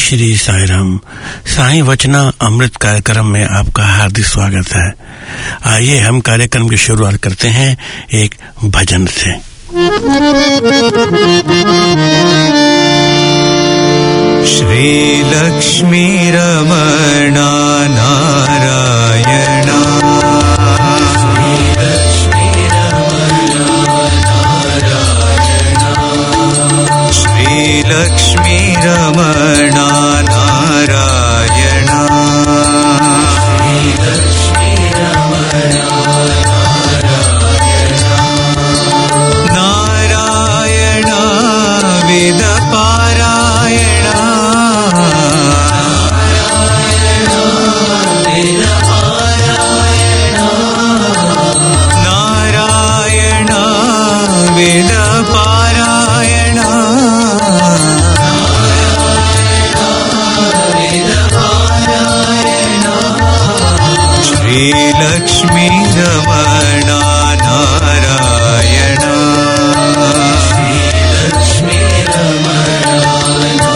श्री साई राम। साई वचना अमृत कार्यक्रम में आपका हार्दिक स्वागत है। आइए हम कार्यक्रम की शुरुआत करते हैं एक भजन से। श्री लक्ष्मी रमणा नारायणा, लक्ष्मी रमणा नारायणा, नारायण वेद पारायण, नारायण वेद पारायण, लक्ष्मी रमणा नारायण, लक्ष्मी रमणा,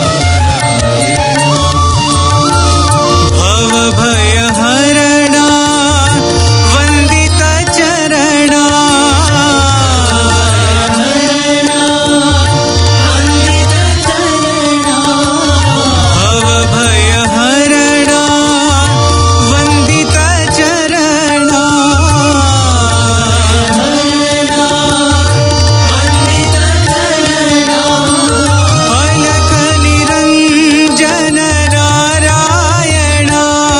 भव भय हरणा वंदित चरणा, भव भय हरणा वंदित चरणा, अलख निरंजन नारायण,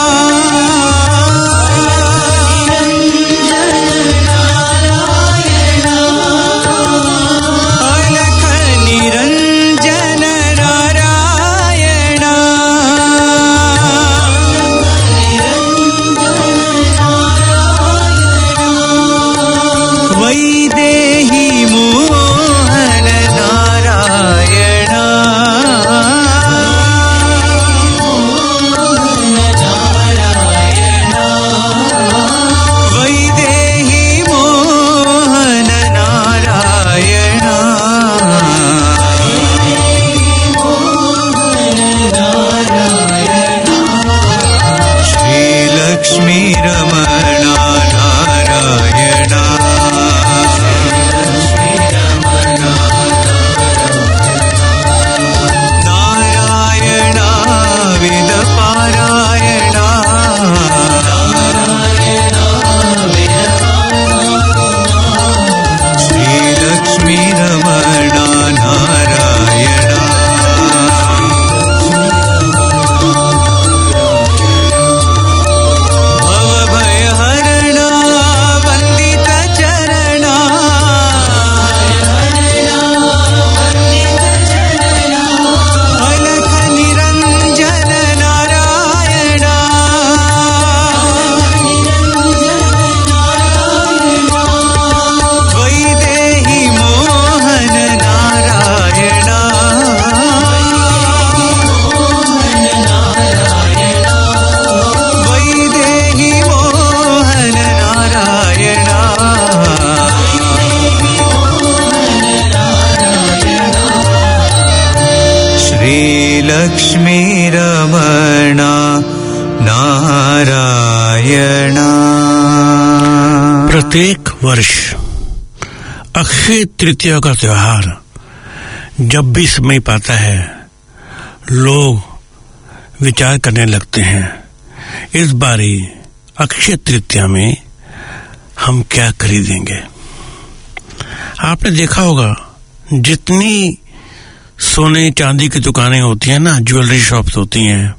अलख निरंजन नारायण, वैदेही मोहन नारायण, वैदेही मोहन नारायण, श्री लक्ष्मी रमणा नारायण, नारायण वेद पारायण, श्री लक्ष्मी रमणा नारायण, भव भय हरणा वंदित चरणा, अलख निरंजन नारायण, वैदेही मोहन नारायण, वैदेही मोहन नारायण, श्री लक्ष्मी रमणा नारायण। प्रत्येक वर्ष अक्षय तृतीया का त्योहार जब भी समय पाता है, लोग विचार करने लगते हैं इस बारी अक्षय तृतीया में हम क्या खरीदेंगे। आपने देखा होगा जितनी सोने चांदी की दुकानें होती हैं ना, ज्वेलरी शॉप्स होती हैं,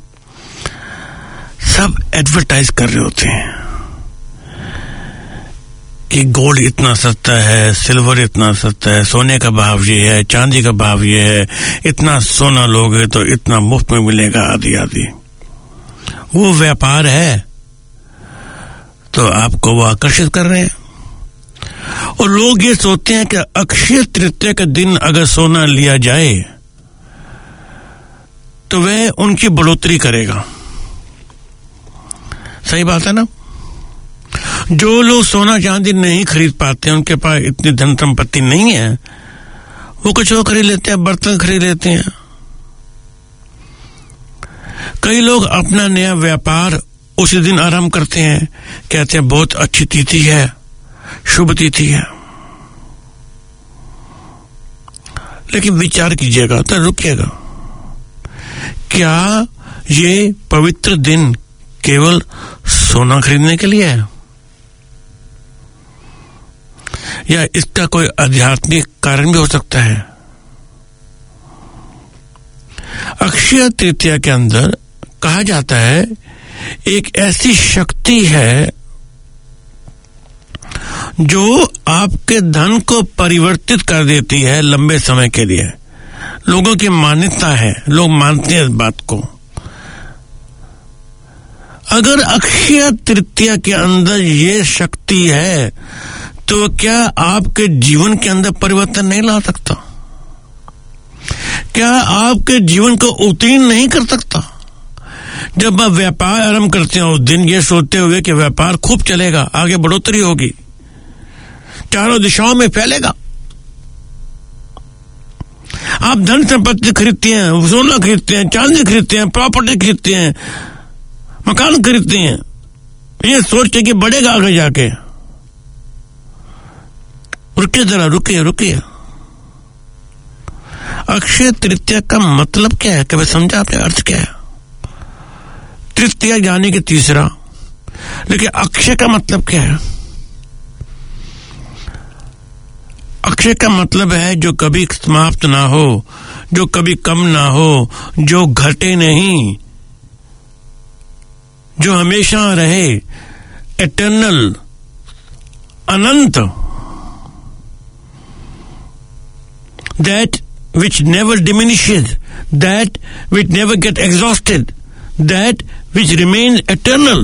सब एडवर्टाइज कर रहे होते हैं कि गोल्ड इतना सस्ता है, सिल्वर इतना सस्ता है, सोने का भाव ये है, चांदी का भाव ये है, इतना सोना लोगे तो इतना मुफ्त में मिलेगा, आदि आदि। वो व्यापार है, तो आपको वो आकर्षित कर रहे हैं। और लोग ये सोचते हैं कि अक्षय तृतीया के दिन अगर सोना लिया जाए तो वह उनकी बढ़ोतरी करेगा। सही बात है ना? जो लोग सोना चांदी नहीं खरीद पाते हैं, उनके पास इतनी धन संपत्ति नहीं है, वो कुछ और खरीद लेते हैं, बर्तन खरीद लेते हैं। कई लोग अपना नया व्यापार उसी दिन आरंभ करते हैं, कहते हैं बहुत अच्छी तिथि है, शुभ तिथि है। लेकिन विचार कीजिएगा तो रुकिएगा, क्या ये पवित्र दिन केवल सोना खरीदने के लिए है या इसका कोई आध्यात्मिक कारण भी हो सकता है? अक्षय तृतीया के अंदर कहा जाता है एक ऐसी शक्ति है जो आपके धन को परिवर्तित कर देती है लंबे समय के लिए। लोगों की मान्यता है, लोग मानते हैं इस बात को। अगर अक्षय तृतीया के अंदर ये शक्ति है तो क्या आपके जीवन के अंदर परिवर्तन नहीं ला सकता? क्या आपके जीवन को उत्तीर्ण नहीं कर सकता? जब आप व्यापार आरंभ करते हैं उस दिन ये सोचते हुए कि व्यापार खूब चलेगा, आगे बढ़ोतरी होगी, चारों दिशाओं में फैलेगा। आप धन संपत्ति खरीदते हैं, सोना खरीदते हैं, चांदी खरीदते हैं, प्रॉपर्टी खरीदते हैं, मकान खरीदते हैं, ये सोचते कि बढ़ेगा आगे जाके। रुकिए जरा, रुकिए। अक्षय तृतीया का मतलब क्या है? कभी समझा आपने अर्थ क्या है? तृतीया यानी कि तीसरा, लेकिन अक्षय का मतलब क्या है? अक्षय का मतलब है जो कभी समाप्त ना हो, जो कभी कम ना हो, जो घटे नहीं, जो हमेशा रहे, एटर्नल, अनंत, that which never diminishes, that which never gets exhausted, that which remains eternal.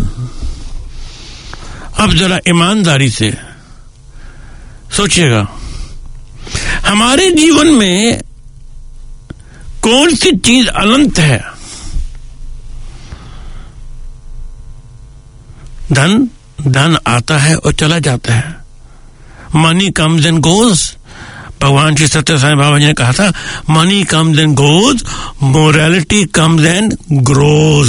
अब जरा ईमानदारी से सोचिएगा, हमारे जीवन में कौन सी चीज अनंत है? धन आता है और चला जाता है। Money comes and goes. भगवान श्री सत्य साईं बाबा जी ने कहा था, money comes and goes, morality comes and grows.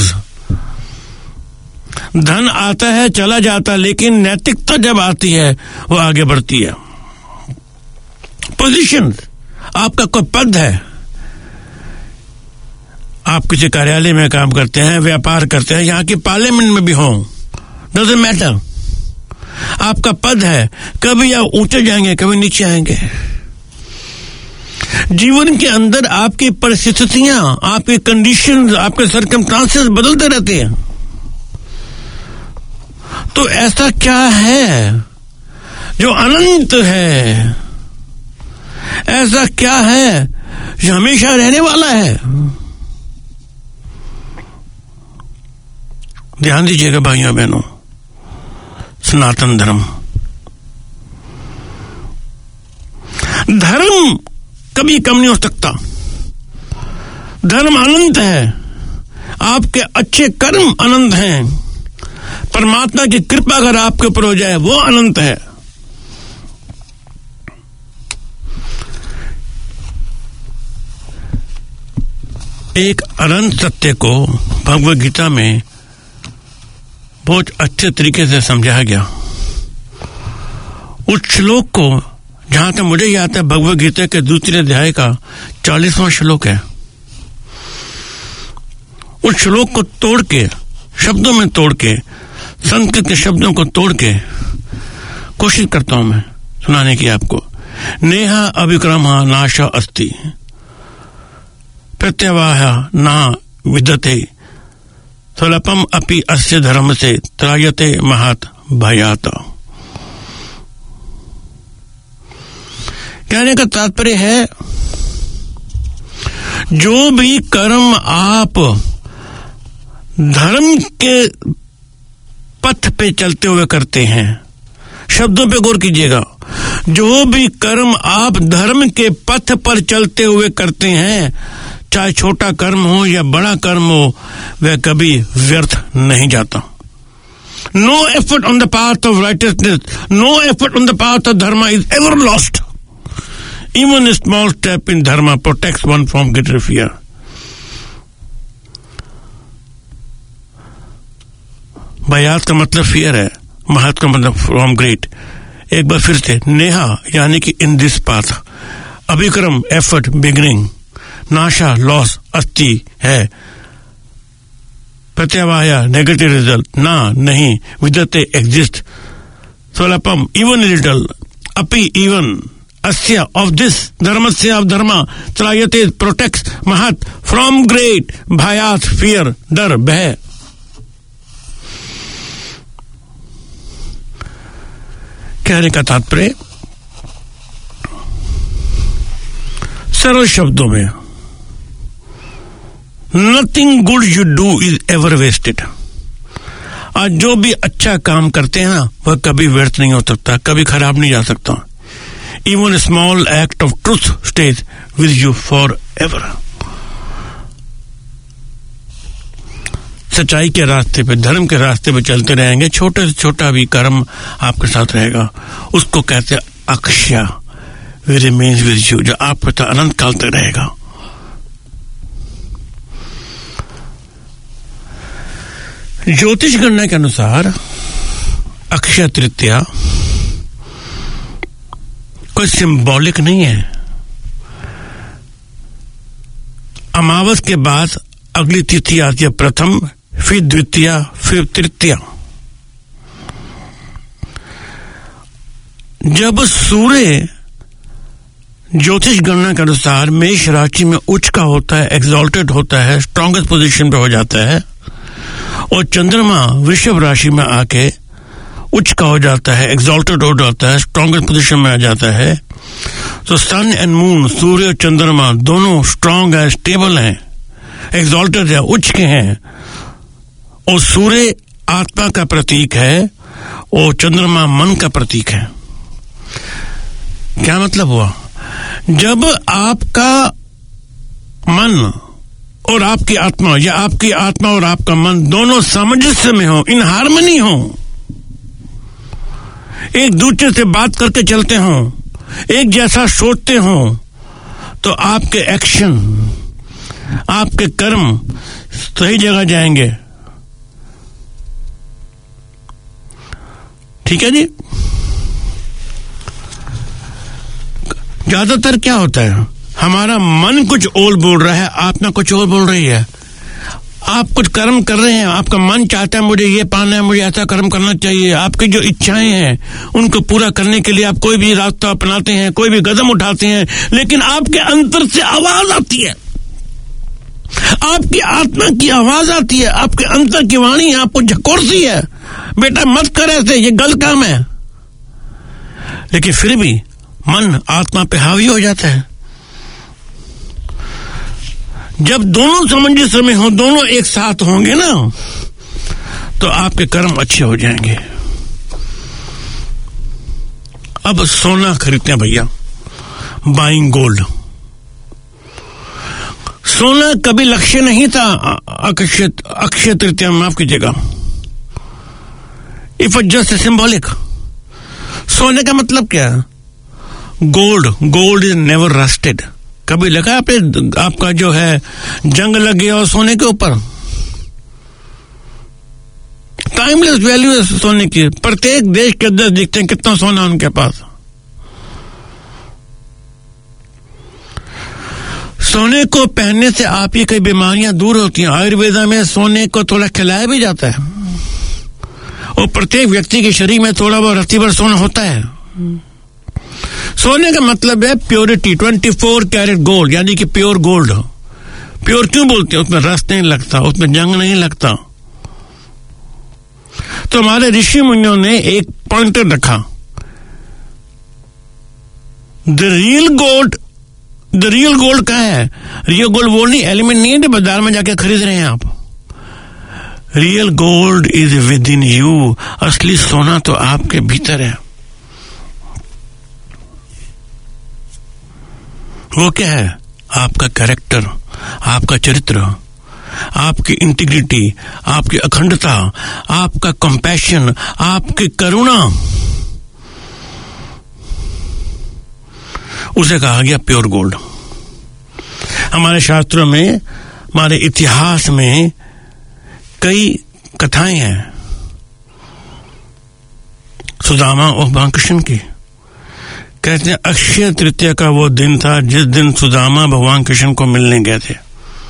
धन आता है चला जाता है, लेकिन नैतिकता जब आती है वो आगे बढ़ती है। पोजीशन, आपका कोई पद है, आप किसी कार्यालय में काम करते हैं, व्यापार करते हैं, यहाँ की पार्लियामेंट में भी हो, डजंट मैटर, आपका पद है, कभी आप ऊंचे जाएंगे, कभी नीचे आएंगे। जीवन के अंदर आपकी परिस्थितियां, आपके कंडीशंस, आपके सर्कमस्टांसेस बदलते रहते हैं। तो ऐसा क्या है जो अनंत है? ऐसा क्या है जो हमेशा रहने वाला है? ध्यान दीजिएगा भाइयों बहनों, सनातन धर्म कभी कम नहीं हो सकता। धर्म अनंत है, आपके अच्छे कर्म अनंत हैं, परमात्मा की कृपा अगर आपके ऊपर हो जाए वो अनंत है। एक अनंत सत्य को भगवद गीता में बहुत अच्छे तरीके से समझाया गया। उस श्लोक को, जहां तक मुझे याद है, भगवद गीता के दूसरे अध्याय का 40वां श्लोक है। उस श्लोक को तोड़ के, शब्दों में तोड़ के, संस्कृत के शब्दों को तोड़ के कोशिश करता हूं मैं सुनाने की आपको। नेहा अभिक्रमः नाश अस्ति, प्रत्यवाह ना विद्यते, स्वल्पम अपि अस्य धर्म से त्रायते महत् भयात्। कहने का तात्पर्य है, जो भी कर्म आप धर्म के पथ पे चलते हुए करते हैं, शब्दों पे गौर कीजिएगा, जो भी कर्म आप धर्म के पथ पर चलते हुए करते हैं, चाहे छोटा कर्म हो या बड़ा कर्म हो, वह कभी व्यर्थ नहीं जाता। No effort on the path of righteousness, no effort on the path of dharma is ever lost. Even a small step in dharma protects one from greater fear. भयात का मतलब फियर है, महत का मतलब फ्रॉम ग्रेट। एक बार फिर से, नेहा यानी कि इन दिस पाथ, अभिक्रम एफर्ट बिगिनिंग, नाशा लॉस अस्ति है, प्रत्यवाया नेगेटिव रिजल्ट, ना नहीं, विद्यते एग्जिस्ट, स्वल्पम इवन लिटल, अपि इवन, अस्य ऑफ दिस, धर्मस्य ऑफ धर्मा, त्रायते प्रोटेक्ट, महत फ्रॉम ग्रेट, भयात फियर डर भय। कहने का तात्पर्य सरल शब्दों में, nothing good you do is ever wasted. आज जो भी अच्छा काम करते हैं ना, वह कभी व्यर्थ नहीं हो सकता, कभी खराब नहीं जा सकता। Even small act of truth stays with you forever. सच्चाई के रास्ते पे, धर्म के रास्ते पे चलते रहेंगे, छोटे से छोटा भी कर्म आपके साथ रहेगा, उसको कहते हैं अक्षय, वी रिमेन्स विद यू, जो आपके साथ अनंत काल तक रहेगा। ज्योतिष गणना के अनुसार अक्षय तृतीया कोई सिंबॉलिक नहीं है। अमावस के बाद अगली तिथि आती है प्रथम, फिर द्वितीया, फिर तृतीया। जब सूर्य ज्योतिष गणना के अनुसार मेष राशि में उच्च का होता है, एक्सॉल्टेड होता है, स्ट्रॉन्गेस्ट पोजीशन पे हो जाता है, और चंद्रमा वृषभ राशि में आके उच्च का हो जाता है, एक्सॉल्टेड हो जाता है, स्ट्रॉन्गेस्ट पोजीशन में आ जाता है, तो सन एंड मून, सूर्य और चंद्रमा दोनों स्ट्रांग है, स्टेबल हैं, एक्सॉल्टेड है, उच्च के हैं। और सूर्य आत्मा का प्रतीक है और चंद्रमा मन का प्रतीक है। क्या मतलब हुआ? जब आपका मन और आपकी आत्मा, या आपकी आत्मा और आपका मन दोनों सामंजस्य में हो, इन हार्मनी हो, एक दूसरे से बात करके चलते हो, एक जैसा सोचते हो, तो आपके एक्शन, आपके कर्म सही जगह जाएंगे। ठीक है जी। ज्यादातर क्या होता है, हमारा मन कुछ और बोल रहा है, आत्मा कुछ और बोल रही है। आप कुछ कर्म कर रहे हैं, आपका मन चाहता है मुझे ये पाना है, मुझे ऐसा कर्म करना चाहिए, आपकी जो इच्छाएं हैं उनको पूरा करने के लिए आप कोई भी रास्ता अपनाते हैं, कोई भी कदम उठाते हैं, लेकिन आपके अंतर से आवाज आती है, आपकी आत्मा की आवाज आती है, आपके अंतर की वाणी आपको झकोरती है, बेटा मत कर ऐसे, ये गलत काम है। लेकिन फिर भी मन आत्मा पे हावी हो जाता है। जब दोनों सामंजस्य में हो, दोनों एक साथ होंगे ना, तो आपके कर्म अच्छे हो जाएंगे। अब सोना खरीदते हैं भैया, बाइंग गोल्ड। सोना कभी लक्ष्य नहीं था अक्षय तृतीया, माफ कीजिएगा, इट वाज जस्ट सिंबॉलिक। सोने का मतलब क्या? Gold is never rusted. कभी लगा आपने, आपका जो है जंग लग गया और सोने के ऊपर? टाइमलेस वैल्यू है सोने की। प्रत्येक देश के अंदर देखते हैं कितना सोना उनके पास। सोने को पहनने से आपकी कई बीमारियां दूर होती हैं। आयुर्वेदा में सोने को थोड़ा खिलाया भी जाता है, और प्रत्येक व्यक्ति के शरीर में थोड़ा बहुत रत्ती भर सोना होता है। सोने का मतलब है प्योरिटी, 24 कैरेट गोल्ड, यानी कि प्योर गोल्ड। प्योर क्यों बोलते हैं? उसमें रस नहीं लगता, उसमें जंग नहीं लगता। तो हमारे ऋषि मुनियों ने एक पॉइंटर रखा, द रियल गोल्ड क्या है? रियल गोल्ड वो नहीं, एलिमेंट नहीं है जो बाजार में जाके खरीद रहे हैं आप। Real gold is within you. असली सोना तो आपके भीतर है। वो क्या है? आपका कैरेक्टर, आपका चरित्र, आपकी इंटीग्रिटी, आपकी अखंडता, आपका कंपैशन, आपकी करुणा, उसे कहा गया प्योर गोल्ड। हमारे शास्त्रों में, हमारे इतिहास में कई कथाएं हैं। सुदामा और भगवान कृष्ण की। कहते हैं अक्षय तृतीया का वो दिन था जिस दिन सुदामा भगवान कृष्ण को मिलने गए थे।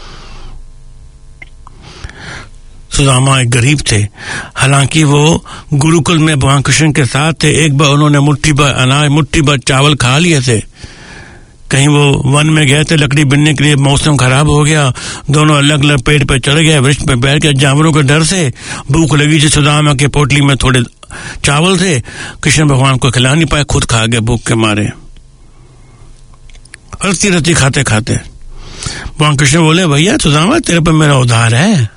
सुदामा एक गरीब थे, हालांकि वो गुरुकुल में भगवान कृष्ण के साथ थे। एक बार उन्होंने मुट्ठी भर अनाज, मुट्ठी भर चावल खा लिए थे। कहीं वो वन में गए थे लकड़ी बिनने के लिए, मौसम खराब हो गया, दोनों अलग अलग पेड़ पर चढ़ गए, वृक्ष पर बैठ गए। जानवरों के डर से भूख लगी थी, सुदामा के पोटली में थोड़े चावल थे, कृष्ण भगवान को खिला नहीं पाए, खुद खा गए भूख के मारे। हंसती रहती खाते खाते भगवान कृष्ण बोले, भैया सुदामा तेरे पर मेरा उधार है।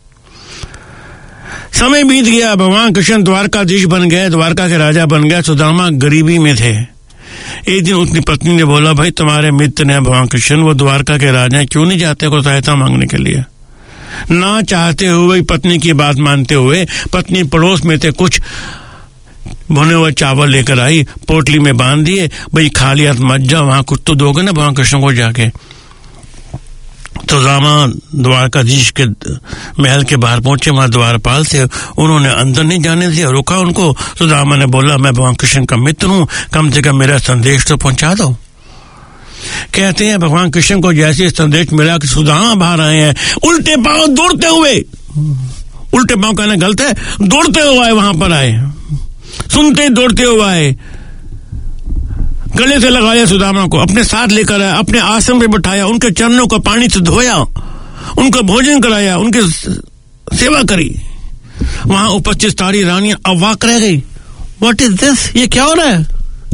समय बीत गया, भगवान कृष्ण द्वारकाधीश बन गए, द्वारका के राजा बन गए। सुदामा गरीबी में थे। एक दिन उसकी पत्नी ने बोला, भाई तुम्हारे मित्र ने भगवान कृष्ण, वो द्वारका के राजा हैं, क्यों नहीं जाते को सहायता मांगने के लिए? ना चाहते हुए पत्नी की बात मानते हुए, पत्नी पड़ोस में थे, कुछ भुने हुए चावल लेकर आई, पोटली में बांध दिए, भाई खा लिया मत जाओ, वहां कुछ तो दोगे ना भगवान कृष्ण को जाके। सुदामा द्वारकाधीश के महल के बाहर पहुंचे, वहां द्वारपाल थे, उन्होंने अंदर नहीं जाने दिया, रोका उनको। सुदामा ने बोला, मैं भगवान कृष्ण का मित्र हूं, कम से कम मेरा संदेश तो पहुंचा दो। कहते हैं भगवान कृष्ण को जैसे संदेश मिला कि सुदामा बाहर आए हैं, उल्टे पांव दौड़ते हुए, उल्टे पांव कहना गलत है, दौड़ते हुए आए, वहां पर आए, सुनते ही दौड़ते हुए आए, गले से लगाया सुदामा को, अपने साथ लेकर आया, अपने आश्रम पे बिठाया, उनके चरणों को पानी से धोया, उनको भोजन कराया, उनकी सेवा करी। वहां उपस्थित सारी रानियां अवाक रह गई, व्हाट इज दिस, ये क्या हो रहा है?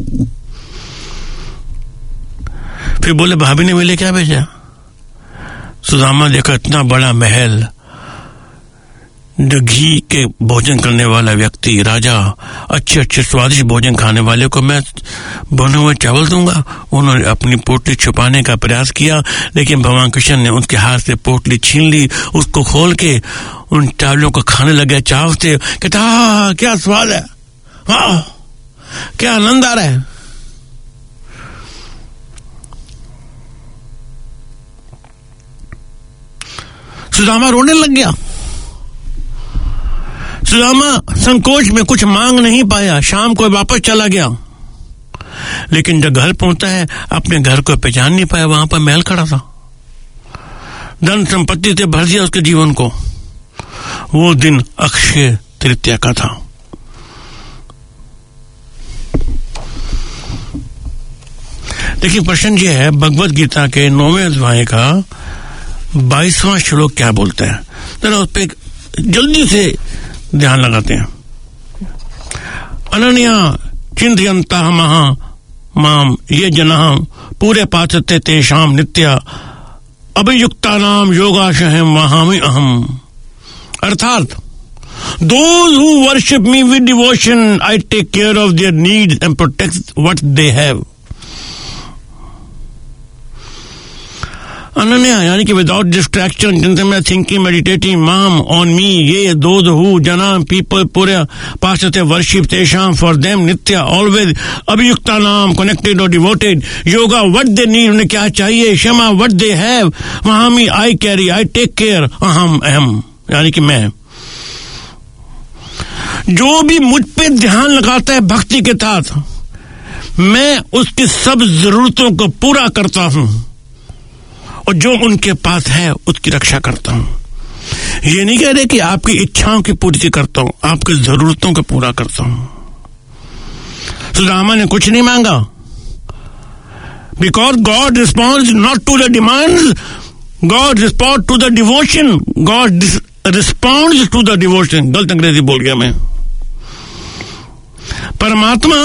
फिर बोले, भाभी ने मेरे क्या भेजा? सुदामा देखा इतना बड़ा महल, जो घी के भोजन करने वाला व्यक्ति, राजा, अच्छे अच्छे स्वादिष्ट भोजन खाने वाले को मैं बने हुए चावल दूंगा। उन्होंने अपनी पोटली छुपाने का प्रयास किया, लेकिन भगवान कृष्ण ने उनके हाथ से पोटली छीन ली, उसको खोल के उन चावलों को खाने लगे चाव से। कहता, हाँ क्या स्वाद है, हाँ क्या आनंद आ रहा है। सुदामा रोने लग गया। सुदामा संकोच में कुछ मांग नहीं पाया, शाम को वापस चला गया। लेकिन जब घर पहुंचा है, अपने घर को पहचान नहीं पाया, वहां पर महल खड़ा था, धन संपत्ति से भर दिया उसके जीवन को। वो दिन अक्षय तृतीया का था। देखिए प्रश्न ये है, भगवत गीता के 9वें अध्याय का 22वां श्लोक क्या बोलता है, जरा उस पर जल्दी से ध्यान लगाते हैं। अनन्या चिंतयन्ता माम ये जनाः पूरे पाचते तेषाम नित्या अभियुक्तानाम योगाशयं वहामि अहम। अर्थात those who worship me with devotion, I take care of their needs and protect what they have. अनन्या यानी कि विदाउट डिस्ट्रैक्शन, जिनसे थिंकिंग मेडिटेटिंग माम ऑन मी, ये दोज हु जना पीपल पूरे पाश्चात्य वर्शिप तेषाम फॉर देम नित्या ऑलवेज अभियुक्ता नाम कनेक्टेड और डिवोटेड योगा व्हाट दे नीड, उन्हें क्या चाहिए, क्षमा व्हाट दे हैव, वहां मी I carry I take care, अहम अहम यानी कि मैं। जो भी मुझ पे ध्यान लगाता है भक्ति के साथ, मैं उसकी सब जरूरतों को पूरा करता हूं और जो उनके पास है उसकी रक्षा करता हूं। ये नहीं कह रहे कि आपकी इच्छाओं की पूर्ति करता हूं, आपकी जरूरतों को पूरा करता हूं। सुदामा ने कुछ नहीं मांगा, because God responds not to the demands, God respond to the devotion, God responds to the devotion. गलत अंग्रेजी बोल गया मैं। परमात्मा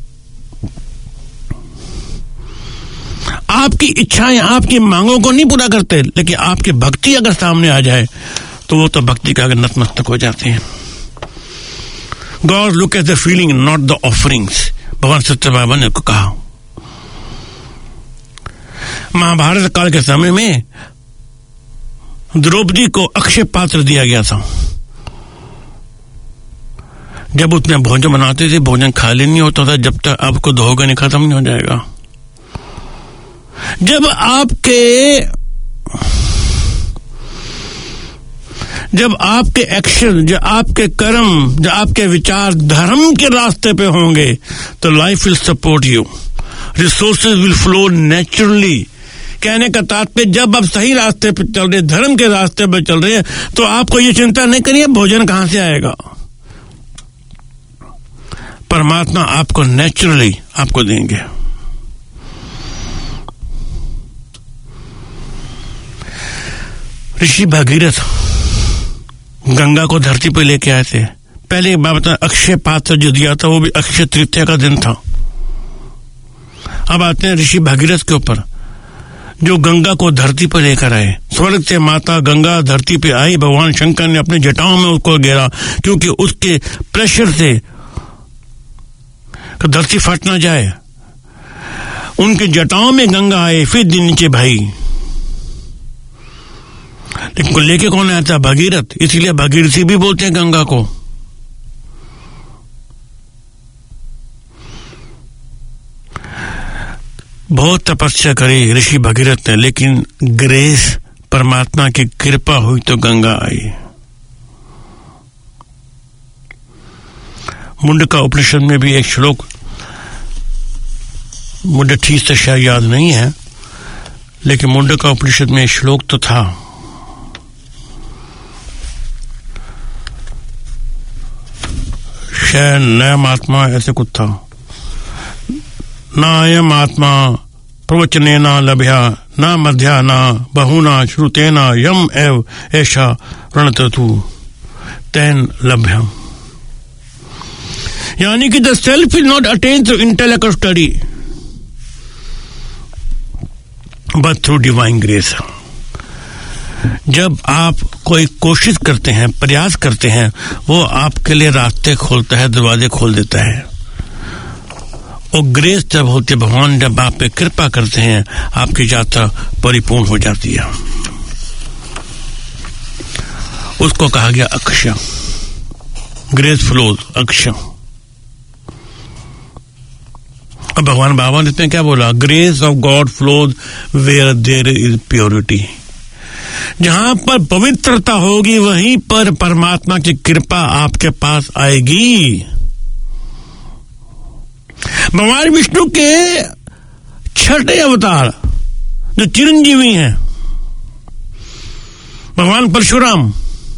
आपकी इच्छाएं, आपकी मांगों को नहीं पूरा करते, लेकिन आपकी भक्ति अगर सामने आ जाए तो वो तो भक्ति का नतमस्तक हो जाते हैं। God look at the feeling not the offerings, भगवान सत्यभामा ने को कहा। महाभारत काल के समय में द्रौपदी को अक्षय पात्र दिया गया था। जब उसमें भोजन बनाते थे, भोजन खाली नहीं होता था जब तक आपको धोगा नहीं, खत्म नहीं हो जाएगा। जब आपके एक्शन, जब आपके कर्म, जब आपके विचार धर्म के रास्ते पे होंगे तो life will support you, resources will flow naturally. कहने का तात्पर्य जब आप सही रास्ते पे चल रहे, धर्म के रास्ते पे चल रहे हैं, तो आपको ये चिंता नहीं करिए भोजन कहां से आएगा। परमात्मा आपको नेचुरली आपको देंगे। ऋषि भागीरथ गंगा को धरती पर लेके आए थे। पहले एक बात बता, अक्षय पात्र जो दिया था वो भी अक्षय तृतीया का दिन था। अब आते हैं ऋषि भागीरथ के ऊपर, जो गंगा को धरती पर लेकर आए। स्वर्ग से माता गंगा धरती पे आई, भगवान शंकर ने अपने जटाओं में उसको घेरा, क्योंकि उसके प्रेशर से धरती फट ना जाए। उनके जटाओं में गंगा आए, फिर नीचे भाई, लेकिन लेके कौन आया था? भागीरथ। इसलिए भागीरथी भी बोलते हैं गंगा को। बहुत तपस्या करी ऋषि भगीरथ ने, लेकिन ग्रेस, परमात्मा की कृपा हुई तो गंगा आई। मुंडका उपनिषद में भी एक श्लोक, मुझे ठीक से शायद याद नहीं है, लेकिन मुंडका उपनिषद में एक श्लोक तो था, शायद नयम आत्मा ऐसे कुछ था, नायम आत्मा प्रवचनेना लभ्या न मध्या न बहुना श्रुतेना यम एव ऐशा प्रणततु तेन लभ्यम। यानी कि the self is not attain through intellect और study but through divine grace. जब आप कोई कोशिश करते हैं, प्रयास करते हैं, वो आपके लिए रास्ते खोलता है, दरवाजे खोल देता है। और ग्रेस जब होती है, भगवान जब आप पे कृपा करते हैं, आपकी यात्रा परिपूर्ण हो जाती है। उसको कहा गया अक्षय, ग्रेस फ्लोज, अक्षय। अब भगवान बाबा ने क्या बोला? Grace of God flows where there is purity. जहां पर पवित्रता होगी वहीं पर परमात्मा की कृपा आपके पास आएगी। भगवान विष्णु के छठे अवतार जो चिरंजीवी हैं, भगवान परशुराम,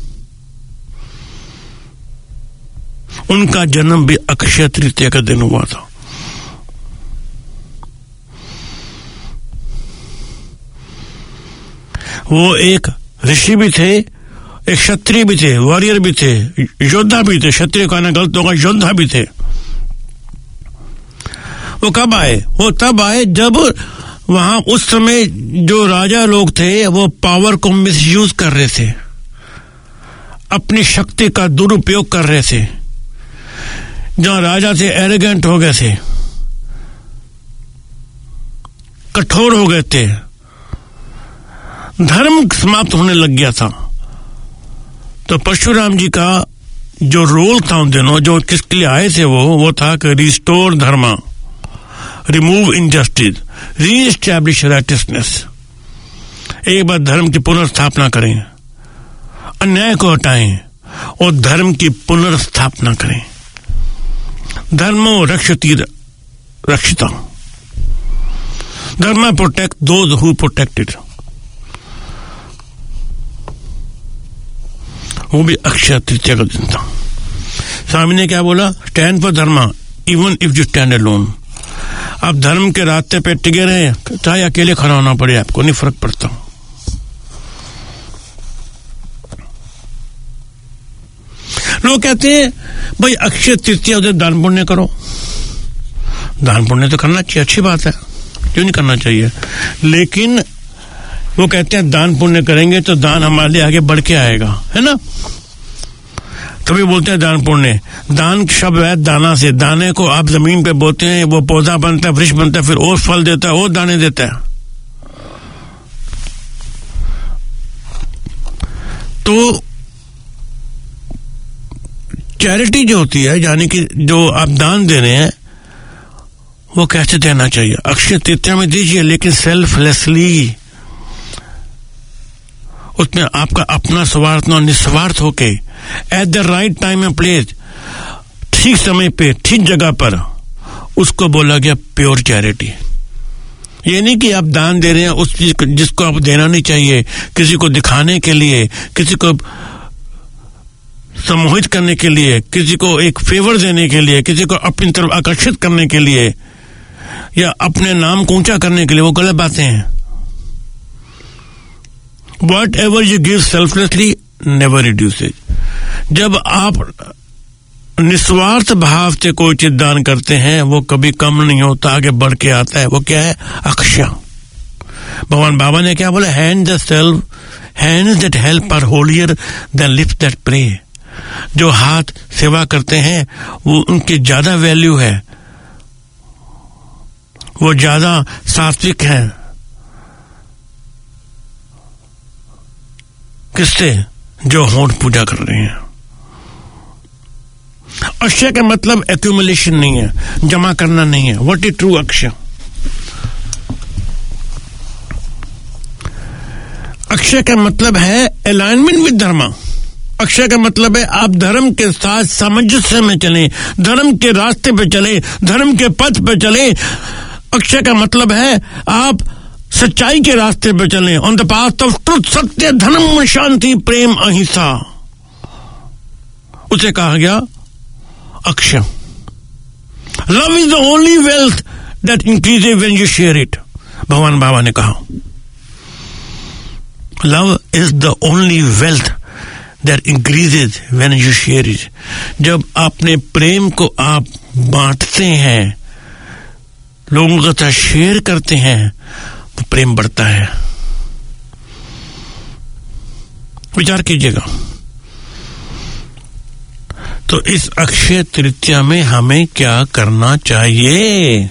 उनका जन्म भी अक्षय तृतीया का दिन हुआ था। वो एक ऋषि भी थे, एक क्षत्रिय भी थे, वॉरियर भी थे, योद्धा भी थे। क्षत्रिय कहना गलत होगा, योद्धा भी थे। वो कब आए? वो तब आए जब वहां उस समय जो राजा लोग थे वो पावर को मिसयूज कर रहे थे, अपनी शक्ति का दुरुपयोग कर रहे थे। जहां राजा थे एरोगेंट हो गए थे, कठोर हो गए थे, धर्म समाप्त होने लग गया था। तो परशुराम जी का जो रोल था उन दिनों, जो किसके लिए आए थे, वो था कि restore dharma, remove injustice, reestablish righteousness. एक बार धर्म की पुनर्स्थापना करें, अन्याय को हटाएं और धर्म की पुनर्स्थापना करें। धर्मो रक्षति रक्षिता, धर्म प्रोटेक्ट दोज हु प्रोटेक्टेड। वो भी अक्षय तृतीया का दिन था। स्वामी ने क्या बोला? Stand for dharma even if you stand alone. आप धर्म के रास्ते पे टिके रहे, चाहे अकेले खड़ा होना पड़े, आपको नहीं फर्क पड़ता। लोग कहते हैं भाई अक्षय तृतीया उधर दान पुण्य करो। दान पुण्य तो करना चाहिए, अच्छी बात है, क्यों नहीं करना चाहिए। लेकिन वो कहते हैं दान पुण्य करेंगे तो दान हमारे लिए आगे बढ़ के आएगा, है ना। तभी बोलते हैं दान पुण्य। दान शब्द है दाना से। दाने को आप जमीन पे बोते हैं, वो पौधा बनता है, वृक्ष बनता है, फिर और फल देता है, और दाने देता है। तो चैरिटी जो होती है, यानी कि जो आप दान दे रहे हैं, वो कैसे देना चाहिए? अक्षय तृतीया में दीजिए, लेकिन सेल्फलेसली। उसमें आपका अपना स्वार्थ न निस्वार्थ होके at the right time and place, ठीक समय पे ठीक जगह पर, उसको बोला गया प्योर चैरिटी। ये नहीं कि आप दान दे रहे हैं उस चीज जिसको आप देना नहीं चाहिए, किसी को दिखाने के लिए, किसी को सम्मोहित करने के लिए, किसी को एक फेवर देने के लिए, किसी को अपनी तरफ आकर्षित करने के लिए, या अपने नाम को ऊंचा करने के लिए, वो गलत बातें हैं। Whatever you give selflessly never reduces. जब आप निस्वार्थ भाव से कोई चीज दान करते हैं वो कभी कम नहीं होता, आगे बढ़ के आता है। वो क्या है? अक्षय। भगवान बाबा ने क्या बोला? hands that help are holier than lips that pray. जो हाथ सेवा करते हैं वो उनकी ज्यादा वैल्यू है, वो ज्यादा सात्विक है। किससे? जो होंठ पूजा कर रहे हैं। अक्षय का मतलब एक्यूमुलेशन नहीं है, जमा करना नहीं है। What is true akshay? अक्षय का मतलब है अलाइनमेंट विद धर्म। अक्षय का मतलब है आप धर्म के साथ सामंजस्य में चलें, धर्म के रास्ते पे चले, धर्म के पथ पे चले। अक्षय का मतलब है आप सच्चाई के रास्ते पे चलें, on the path of truth, सत्य, धर्म, शांति, प्रेम, अहिंसा। उसे कहा गया अक्षय। Love is the only wealth that increases when you share it. भगवान बाबा ने कहा love is the only wealth that increases when you share it. जब अपने प्रेम को आप बांटते हैं, लोगों के साथ शेयर करते हैं, तो प्रेम बढ़ता है। विचार कीजिएगा। तो इस अक्षय तृतीया में हमें क्या करना चाहिए?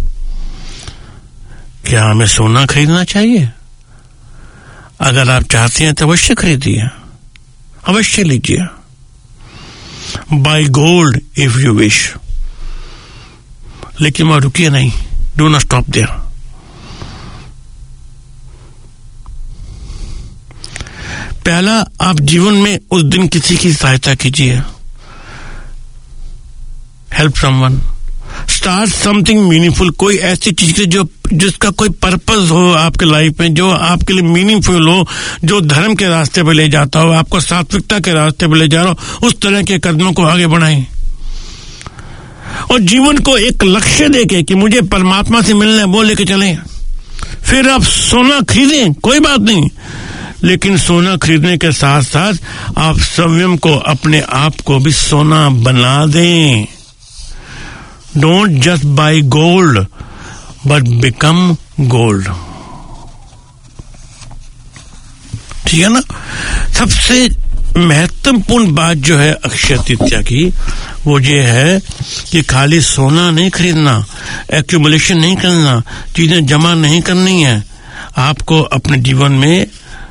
क्या हमें सोना खरीदना चाहिए? अगर आप चाहते हैं तो अवश्य खरीदिए, अवश्य लीजिए। Buy gold if you wish. लेकिन वहां रुकिए नहीं, डू नॉट स्टॉप देयर। पहला, आप जीवन में उस दिन किसी की सहायता कीजिए। Help someone, start something meaningful. कोई ऐसी चीज जो जिसका कोई पर्पस हो आपके लाइफ में, जो आपके लिए मीनिंगफुल हो, जो धर्म के रास्ते पे ले जाता हो, आपको सात्विकता के रास्ते पे ले जा रहा हो, उस तरह के कदमों को आगे बढ़ाएं। और जीवन को एक लक्ष्य देके कि मुझे परमात्मा से मिलना है, वो लेके चलें। फिर आप सोना खरीदें, कोई बात नहीं, लेकिन सोना खरीदने के साथ साथ आप संयम को, अपने आप को भी सोना बना दें। Don't just buy gold but become gold. ठीक है ना? सबसे महत्वपूर्ण बात जो है अक्षय तृतीया की, वो ये है कि खाली सोना नहीं खरीदना, एक्यूमुलेशन नहीं करना, चीजें जमा नहीं करनी है। आपको अपने जीवन में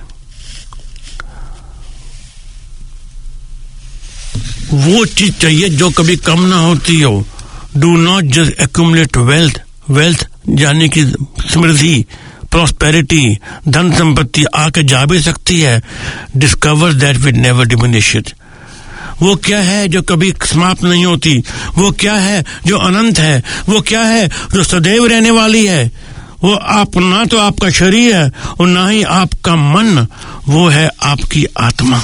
वो चीज चाहिए जो कभी कम ना होती हो। Do not just accumulate wealth. Wealth यानी कि समृद्धि, प्रॉस्पेरिटी, धन संपत्ति आके जा भी सकती है। Discover that will never diminish it. वो क्या है जो कभी समाप्त नहीं होती? वो क्या है जो अनंत है? वो क्या है जो सदैव रहने वाली है? वो आप ना तो आपका शरीर है और ना ही आपका मन, वो है आपकी आत्मा।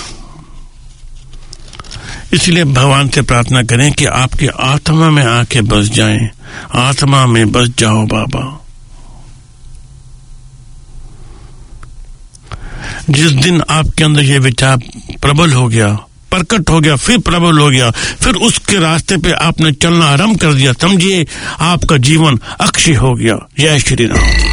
इसलिए भगवान से प्रार्थना करें कि आपकी आत्मा में आके बस जाएं। आत्मा में बस जाओ बाबा। जिस दिन आपके अंदर ये विचार प्रबल हो गया, प्रकट हो गया, फिर प्रबल हो गया, फिर उसके रास्ते पे आपने चलना आरंभ कर दिया, समझिए आपका जीवन अक्षय हो गया। जय श्री राम।